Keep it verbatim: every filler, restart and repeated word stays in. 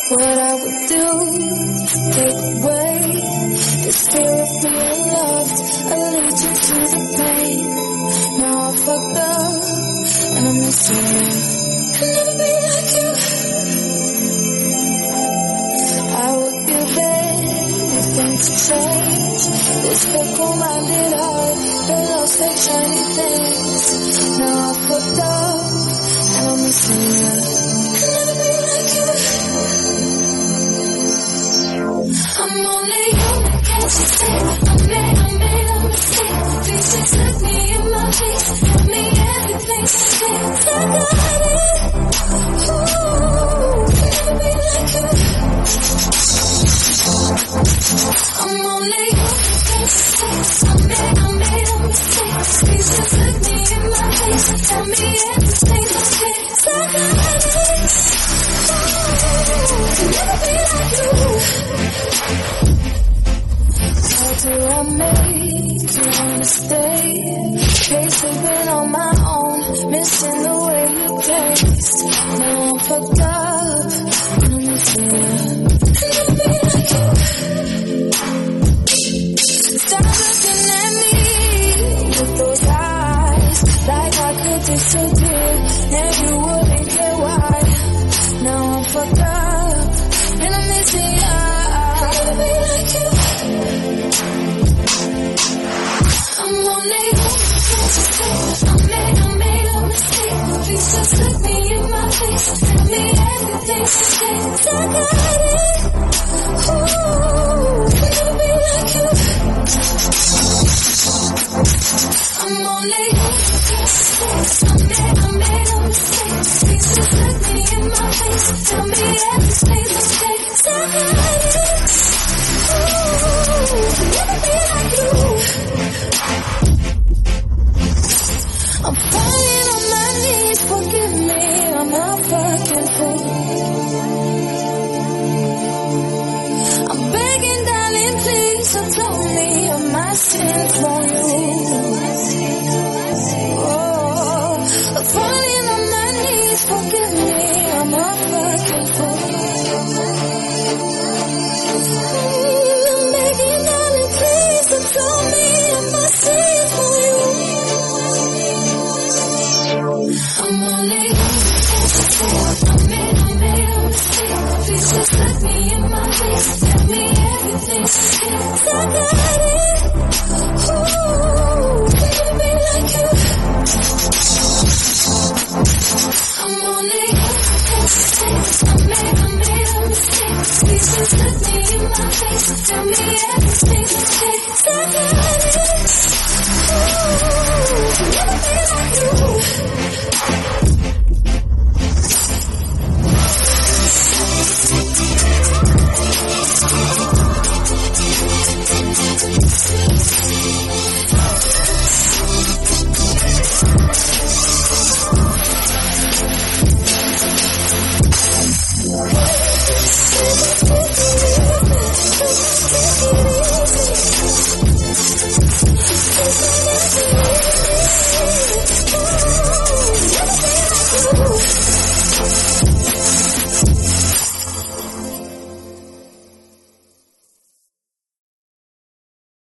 what I would do to take away this fear of being loved, allergic to the pain. Now I fucked up and I'm missing you. I'll never be like you. I would give anything to change this fickle-minded heart that loves fake shiny things. Now I fucked up and I'm missing you. I'll never be like you. I'm only human, can't you see? I made, I made a mistake. Please just look me in my face. Tell me everything to say. I got it. Ooh, never be like you. I'm only human, can't you see? I made, I made a mistake. Please just look me in my face. Tell me everything to say. I got it. Ooh, never be like you. How do I make you wanna stay? Basically on my own, missing the way you taste. Now I'm fucked up, and I'm missing you. I'll never be like you. Stop looking at me with those eyes, like I could disappear, and you wouldn't care why. Now I'm fucked up, and I'm missing you. I'll never be like you. I'm only human, can't you see? I made, I made a mistake. Please just look me in my face. Tell me everything to say. I got it. Ooh, never be like you. I'm only human, can't you see? I made, I made a mistake. Please just look me in my face. Tell me everything.